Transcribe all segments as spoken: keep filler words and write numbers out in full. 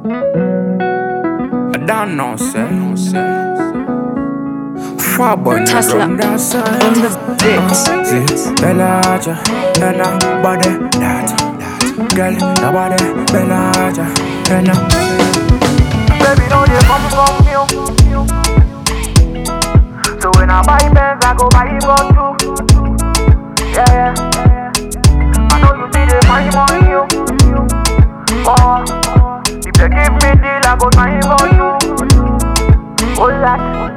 I don't know, say. Far boy, Tesla on that side. on the beats. See, Bellaja, Bella, body, that, that. Girl, your body, Bellaja, Bella. Baby, know they come from you. So when I buy Benz, I go buy for two. Yeah, yeah. I know you see the money on you. Oh, if they give me deal, I go sign for you. Oh, that.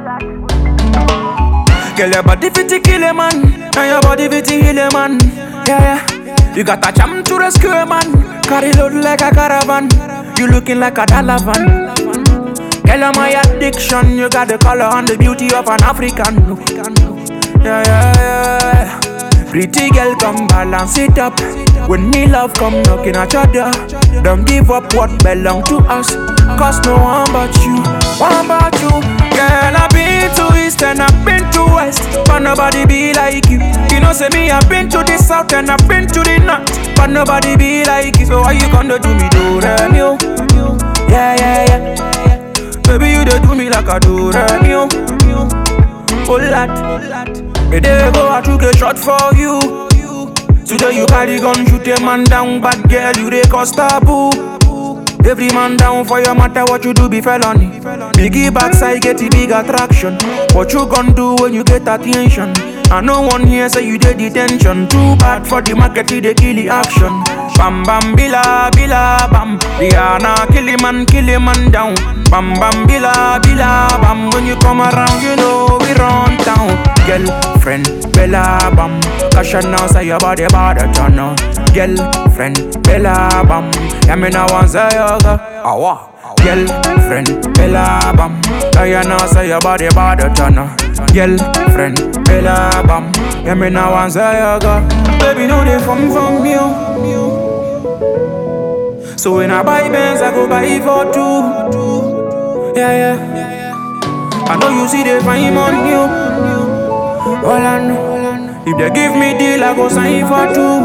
Girl, your body fit to kill a man, and your body fit to heal a man. Yeah, yeah. You got a champ to rescue a man. Carry load like a caravan. You looking like a dollar van. Girl, I'm my addiction. You got the color and the beauty of an African. Yeah, yeah, yeah. Pretty girl, come balance it up. When me love come knocking at your door, don't give up what belong to us. Cause no one but you, one but you. Girl, I've been to east and I've been to west, but nobody be like you. You know, say me, I've been to the south and I've been to the north, but nobody be like you. So why you gonna do me, do them, you? Yeah, yeah, yeah. Baby, you dey do me like a do them, you. Oh, that. Me dey go out to get shot for you. Today you carry gun, shoot a man down, bad girl, you dey cause taboo. Every man down for your matter, what you do be felony. Biggie backside get the big attraction. What you gon' do when you get attention? I no one here say you dey detention. Too bad for the market, they kill the action. Bam bam bila bila bam. Rihanna kill him man, kill him man down. Bam bam bila bila bam. When you come around, you know we run town. Girlfriend Bella bam. Kasha now say your body bad turn on. Girlfriend Bella bam. Yeah me now want say yoga. Awa. Girlfriend Bella bam. Kaya now say your body bad turn on. Girlfriend Bella bam. Yeah me now want say yoga. Baby know they from from you. So when I buy Benz, I go buy for two. Yeah, yeah. I know you see the fine on you. All I know, if they give me deal, I go sign for two.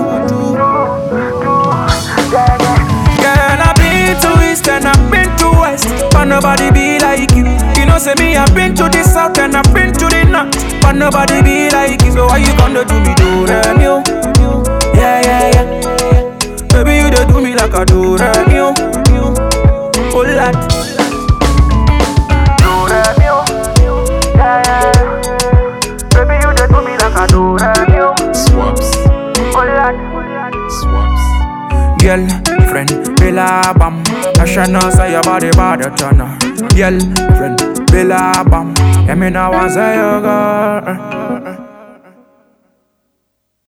Girl, I've been to east and I've been to west, but nobody be like you. You know, say me, I've been to the south and I've been to the north, but nobody be like you. So why you gonna do me, do them, you? Yeah, yeah, yeah. Baby, you dey do me like a do them, you. Oh, that. Do them, you. Yeah, yeah. Baby, you dey do me like a do them, you. Swaps, Oh, that. swaps. Girlfriend Bella bam. Kasha now say your body bad turn on. Girlfriend Bella bam. Yeah me now want say yoga.